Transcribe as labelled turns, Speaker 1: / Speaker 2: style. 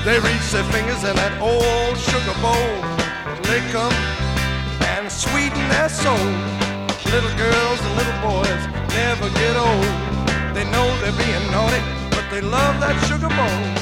Speaker 1: They reach their fingers in that old sugar bowl, lick 'em and sweeten their soul. Little girls and little boys never get old. They know they're being naughty, but they love that sugar bowl.